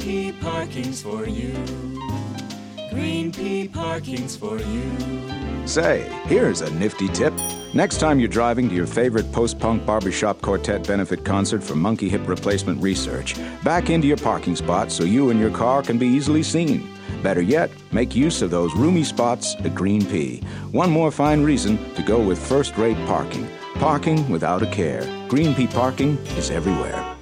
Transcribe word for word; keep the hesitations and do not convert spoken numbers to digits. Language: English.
Pea Parking's for you. Green Pea Parking's for you. Say, here's a nifty tip. Next time you're driving to your favorite post-punk barbershop quartet benefit concert for monkey hip replacement research, back into your parking spot so you and your car can be easily seen. Better yet, make use of those roomy spots at Green Pea. One more fine reason to go with first-rate parking. Parking without a care. Green Pea Parking is everywhere.